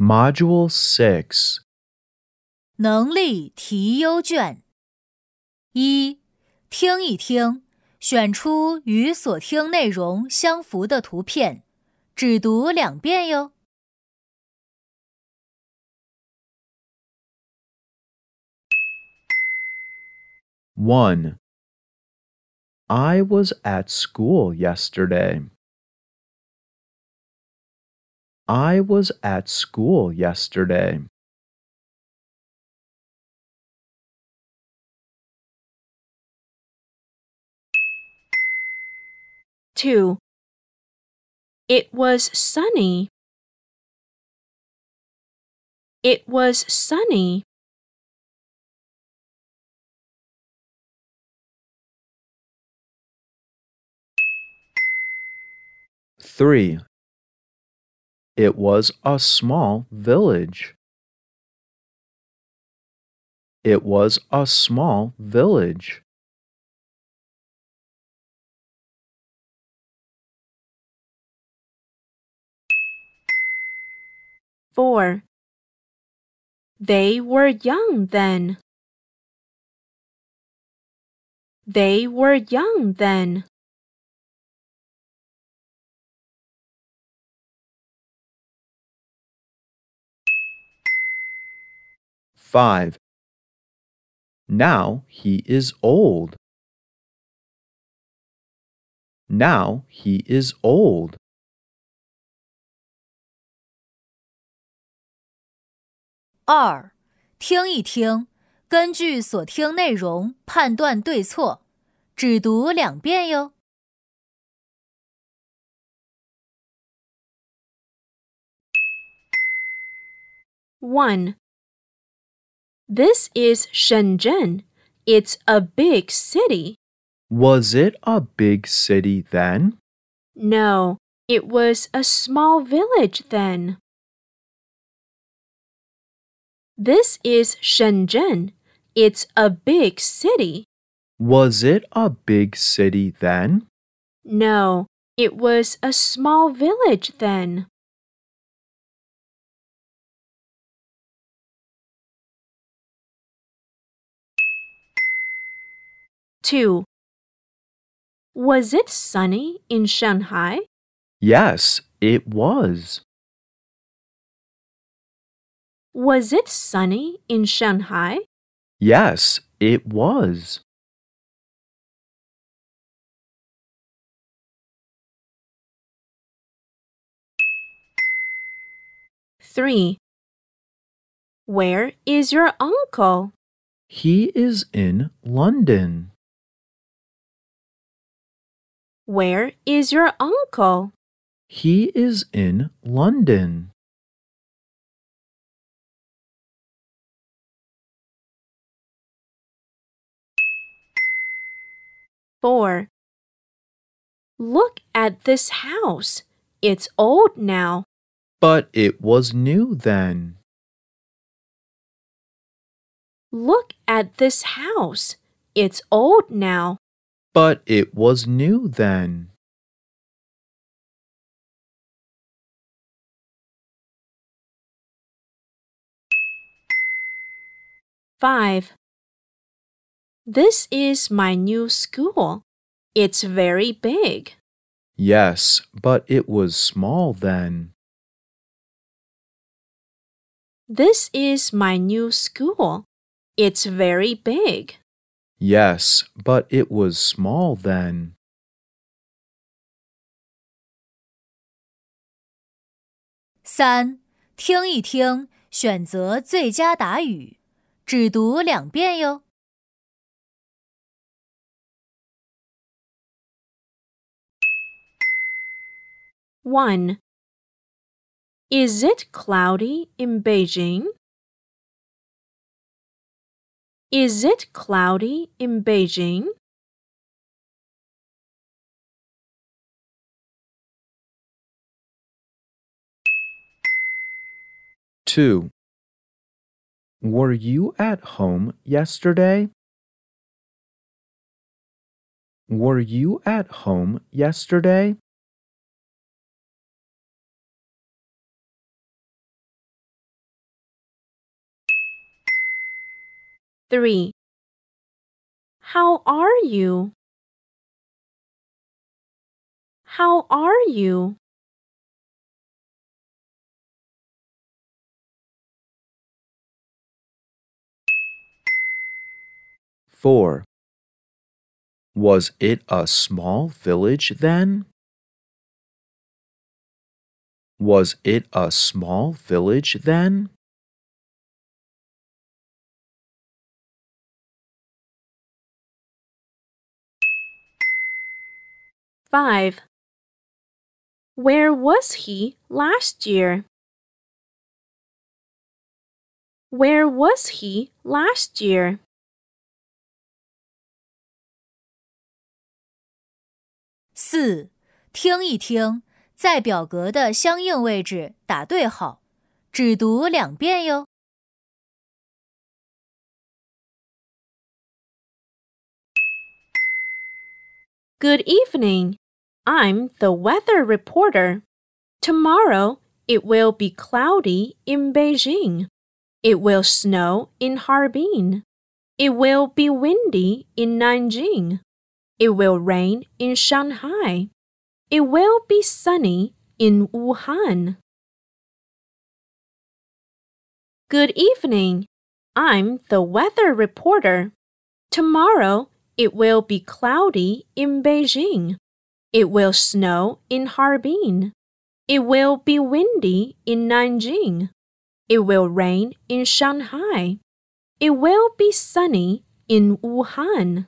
Module 6. 能力题优卷一，听一听，选出与所听内容相符的图片，只读2遍哟。 1. I was at school yesterday. I was at school yesterday. 2. It was sunny. It was sunny. 3. It was a small village. It was a small village. 4. They were young then. They were young then. 5. Now he is old. Now he is old. 2，听一听，根据所听内容判断对错，只读2遍哟。 1. This is Shenzhen. It's a big city. Was it a big city then? No, it was a small village then. This is Shenzhen. It's a big city. Was it a big city then? No, it was a small village then. 2. Was it sunny in Shanghai? Yes, it was. Was it sunny in Shanghai? Yes, it was. 3. Where is your uncle? He is in London. Where is your uncle? He is in London. 4. Look at this house. It's old now. But it was new then. Look at this house. It's old now. But it was new then. 5. This is my new school. It's very big. Yes, but it was small then. This is my new school. It's very big. Yes, but it was small then. 3，听一听，选择最佳答语，只读2遍哟。 1. Is it cloudy in Beijing? Is it cloudy in Beijing? 2. Were you at home yesterday? Were you at home yesterday? 3. How are you? How are you? 4. Was it a small village then? Was it a small village then? 5. Where was he last year? Where was he last year? 4. 听一听，在表格的相应位置打对号，只读2遍哟。 Good evening. I'm the weather reporter. Tomorrow it will be cloudy in Beijing. It will snow in Harbin. It will be windy in Nanjing. It will rain in Shanghai. It will be sunny in Wuhan. Good evening. I'm the weather reporter. Tomorrow it will be cloudy in Beijing. It will snow in Harbin. It will be windy in Nanjing. It will rain in Shanghai. It will be sunny in Wuhan.